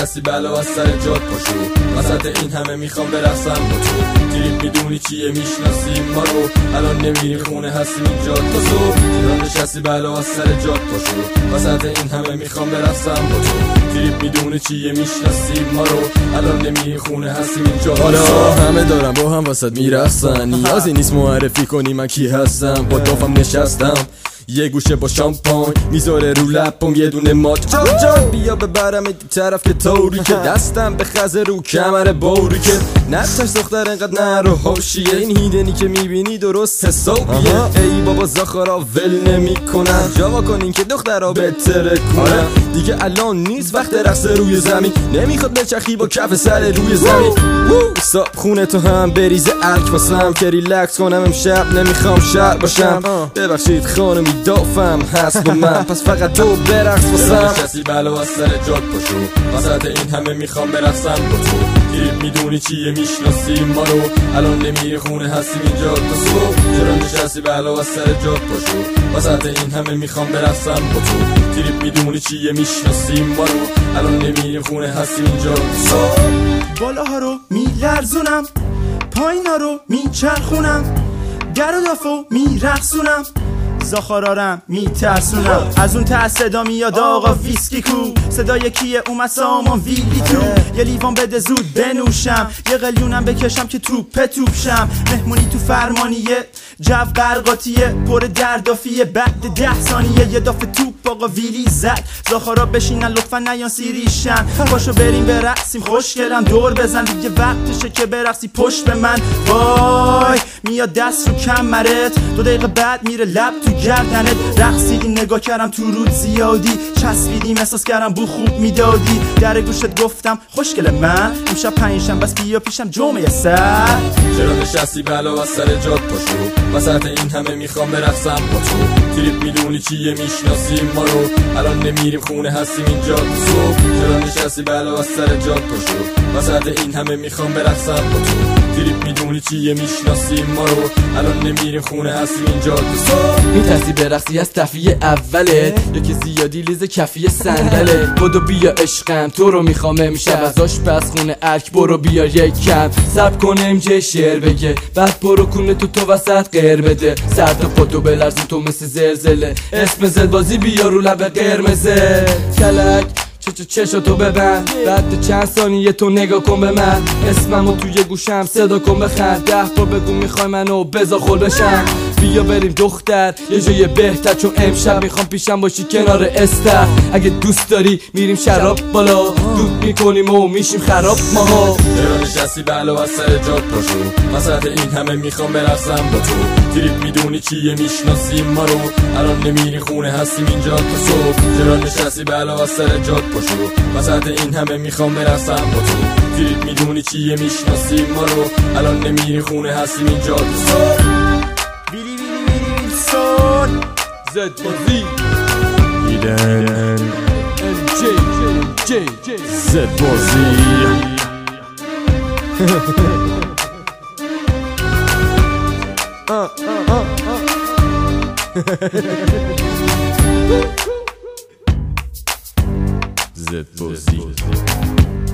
نشستی بلا از سر جات پاشو، وسط این همه میخوام برقصم با تو. تریپ میدونی چیه میشناسی ما رو، الان نمیری خونه هستیم اینجا تا صبح. چرا نشستی بلا از سر جات پاشو، وسط این همه میخوام برقصم با تو. تریپ میدونی چیه میشناسی ما رو، الان نمیری خونه هستیم اینجا. حالا همه دارم با هم وسط میرقصن، نیازی نیست معرفی کنی من کی هستم. با دافم نشستم یه گوشه با شامپاین، میذاره رو لپم یه دونه مات. جان بیا ببرم این طرف که طوری که دستم به خزه رو کمر بوری که نتش دختر انقدر نرو حاشیه. این هیدنی که میبینی درست حسابیه. ای بابا زاخارا ول نمی کنن، جوا کنین که دخترها بهتره کنن. دیگه الان نیست وقت رقص روی زمین، نمیخواد بچخی با کف سر روی زمین. صاحب خونه تو هم بریزه ارک واسم که ریلکس کنم امشب، نمیخوام شر باشم. ببخشید خانمی دافم هست با من، پس فقط تو برقص واسم. نشستی بلا از سر جات پاشو، وسط این همه میخوام برقصم با تو. تریپ میدونی چیه میشناسی ما رو، الان نمیری خونه هستیم اینجا تا صبح. چرا نشستی بلا از سر جات پاشو، وسط این همه میخوام برقصم با تو. تریپ میدونی چیه میشناسی ما رو، الان نمیری خونه هستیم اینجا تا صبح. بالاها رو میلرزونم، پایینا رو میچرخونم، در و دافو میرقصونم، زاخارارم میترسونم. از اون ته صدا میاد آقا ویسکی کو، صدای کیه اومد سامان ویلی تو. یه لیوان بده زود بنوشم، یه قلیونم بکشم که توپ شم. مهمونی تو فرمانیه، جو قرقاتیه، پر دردافیه. بعد 10 ثانیه یه دافه توپ آقا ویلی زد. زاخارا بشینن لطفا نیان سیریشن، پاشو بریم برقصیم خوشگلم دور بزن. دیگه وقتشه که برقصی پشت به من. وای میاد دست رو کمرت، 2 دقیقه بعد میره لب تو گردنت. رقصیدیم نگاه کردم تو رود زیادی، چسبیدیم احساس کردم بو خوب میدادی. در گوشت گفتم خوشگل من امشب پنجشنبه بس بیا پیشم جمعه سر. چرا نشستی بلا از سر جات پاشو، وسط این همه میخوام برقصم با تو. تریپ میدونی چیه میشناسی ما رو، الان نمیریم خونه هستیم اینجا تا صبح. چرا نشستی بلا از سر جات پاشو، وسط این همه میخوام برقصم با تو. تریپ میدونی چیه میشناسی ما رو، الان نمیریم خونه هستیم اینجا تا صبح. میترسی برقصی از تفیه اوله، یکی زیادی لیز کفی صندله. بدو بیا عشقم تو رو میخوام امشب، از آشپزخونه ارک برو بیا یک کم. صبر کن امجه شعر بگه، بعد برو کونه تو وسط غیر بده. سر تا پاتو بلرزی تو مثل زلزله، اسم زلبازی بیا رو لب قرمزه. کلک چشاتو ببند، بعد چند ثانیه تو نگاه کن به من. اسممو توی گوشم صدا کن بخند، 10 بار بگو میخوای منو بذار خل بشم. بیا بریم دختر یه جای بهتر، چون امشب میخوام پیشم باشی کنار استر. اگه دوست داری میریم شراب بالا، دود میکنیم و میشیم خراب ماها. چرا نشستی بلا از سر جات پاشو، وسط این همه میخوام برقصم با تو. تریپ میدونی چیه میشناسی ما رو، الان نمیری خونه هستیم اینجا تا صبح. چرا نشستی بلا از سر جات پاشو، وسط این همه میخوام برقصم با تو. تریپ میدونی چیه میشناسی ما رو، الان نمیری خونه هستیم اینجا تا صبح. ویلی ویلسون زدبازی هیدن جی زدبازی. زدبازی